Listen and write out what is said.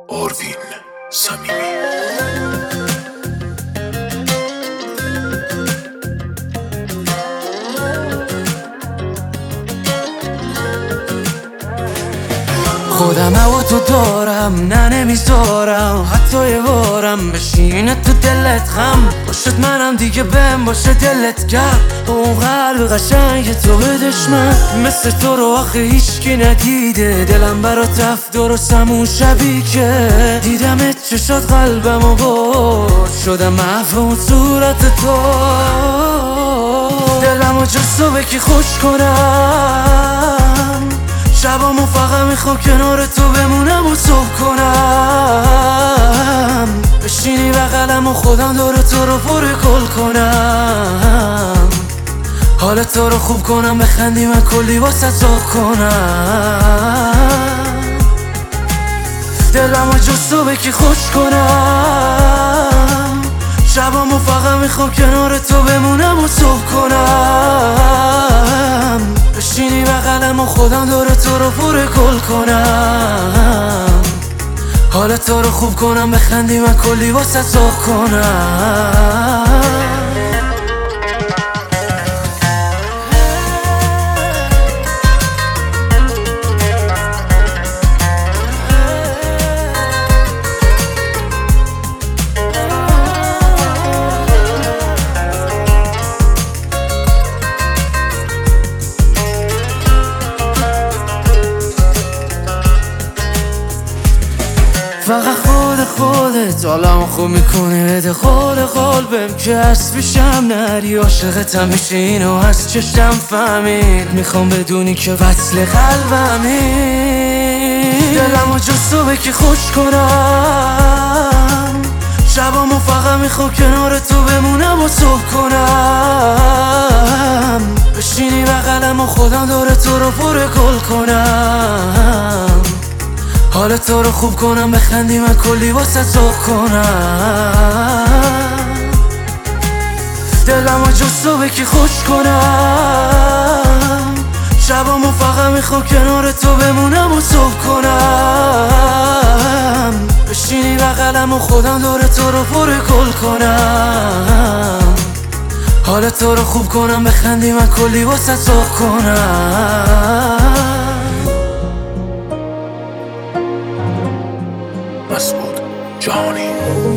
آروین صمیمی. خودم و تو دارم، نه نمیذارم حتی یه بارم بشینه تو دلت غم باشد، منم دیگه بهم باشه دلت گرم. اون قلب قشنگ تو به دشمن مثل تو رو آخه هیچکی ندیده. دلم برات رفت درستم شبی که دیدمت چشات قلبمو برد، شدم محو اون صورت تو. دلمو جز تو به کی خوش کنم، شبامو فقط میخوام کنار تو بمونم و صبح کنم. بشینی بغلم و خودم دور تو رو پر گل کنم، حال تو رو خوب کنم، بخندی من کلی واسه ذوق کنم. دلمو جز تو به کی خوش کنم، شبامو فقط میخوام کنار تو بمونم و صبح کنم. بشینی بغلم و خودم دور تو رو پر گل کنم، حال تو رو خوب کنم، بخندی من کلی واسه ذوق کنم. فقط خودت حالمو خوب میکنی، بده خال بهم که هست پیشم نری. عاشقتم میشه اینو از چشم فهمید، میخوام بدونی که وصل قلبمی. دلمو جز تو به کی خوش کنم، شبامو فقط میخوام کنار تو بمونم و صبح کنم. بشینی بغلم و خودم دور تو رو پر گل کنم، حال تو رو خوب کنم، بخندی من کلی واسه ذوق کنم. دلمو جز تو به کی خوش کنم، شبامو فقط میخوام کنار تو بمونم و صبح کنم. بشینی بغلم و خودم دور تو رو پر گل کنم، حال تو رو خوب کنم، بخندی من کلی واسه ذوق کنم. مسعود جهانی.